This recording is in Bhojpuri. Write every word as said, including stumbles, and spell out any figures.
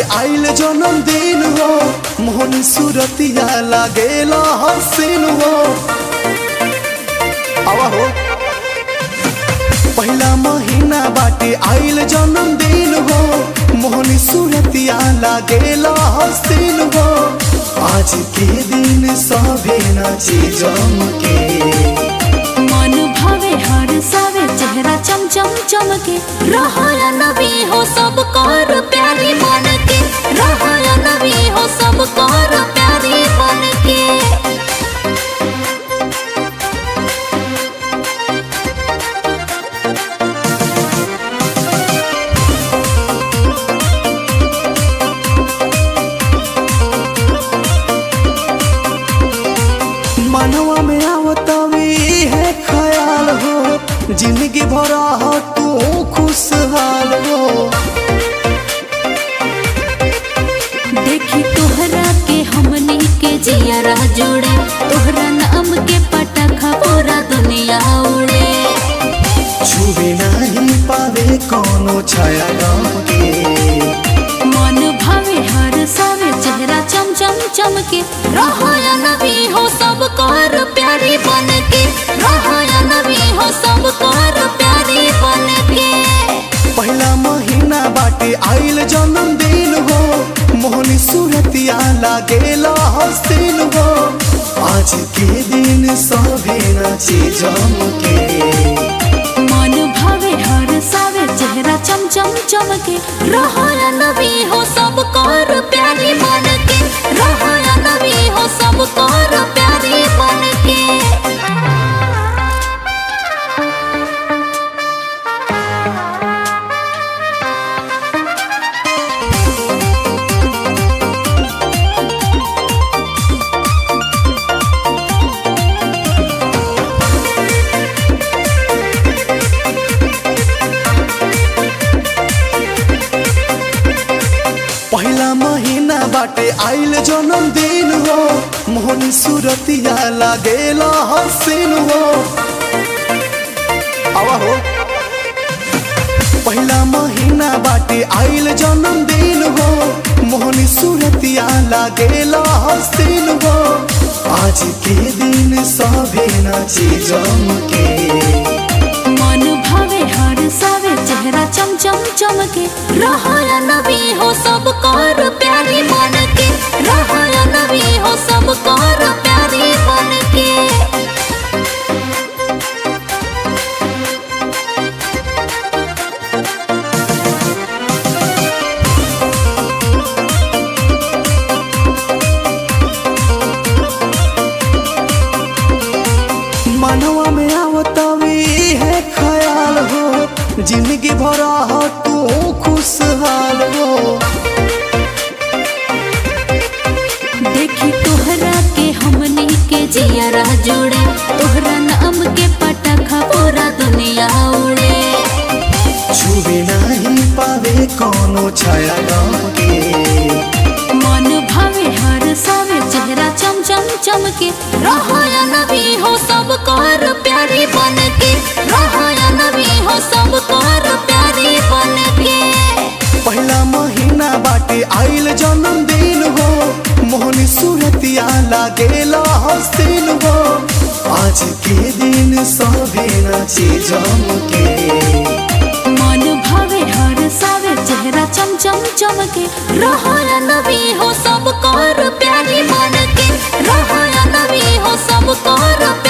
आइल जन्मदिन हो, मोहनी सूरतिया लागेला हसीन हो। आवा हो पहला महीना बाटे आइल जन्मदिन हो, मोहनी सूरतिया लागेला हसीन हो। आज के दिन सभे नाची जम के, मन भावे हर सावे चेहरा चम चम चमके। रहा नबी हो सब कर प्यारी मन के, रहा नबी हो सब कर प्यारी मन के। मनवा में आवतावी है ख्याल हो, जिंदगी भरा हो तू खुशहाल हो। देखी तोहरा के हमनी के जियरा जुड़े, तोहरा नाम के पटाखा पूरा दुनिया उड़े। छुबे नहीं पावे कोनो छाया गम के, मन भावे हर सावे चेहरा चम चम चमके। रहा नबी हो सब कर प्यारी बन के, रहा नबी हो सब कर प्यारी बन के। पहला महीना बाटे आइल जन्मदिन हो, मोहनी सूरतिया लागेला हसीन हो। आज के दिन सभे नाची जम के, मन भावे हर सावे चेहरा चम चम चमके। रहा नबी हो सब कर प्यारी बन के, रहा नबी हो सब कर प्यारी बन के। पहला महीना बाटे आइल जन्मदिन हो, मोहनी सूरतिया लागेला हसीन हो। आवा हो पहला महीना बाटे आइल जन्मदिन हो, मोहनी सूरतिया लागेला हसीन हो। आज के दिन सभे नाची जम के, मन भावे हर सावे चेहरा चम चम चमके। रहा नबी हो सब कर प्यारी मन के, रहा नबी हो सब कर प्यारी मन के। मनवा में आवतावी है ख्याल हो, जिंदगी भरा हो तू खुशहाल हो। देखी तोहरा के हमनी के जियरा जुड़े, तोहरा नाम के पटाखा पूरा दुनिया उड़े। छुबे नहीं पावे कोनो छाया गम के, मन भावे हर सावे चेहरा चम चम चमके। रहा नबी हो सब कर प्यारी बन के, रहा नबी हो सब कर प्यारी बन के। पहला महीना बाटे आइल जन्मदिन हो, मोहनी सूरतिया लागेला हसीन हो। आज के दिन सभे नाची जम के, मन भावे हर सावे चेहरा चम चम चमके। रहा नबी हो सब कर प्यारी मन के, रहा नबी हो सब कर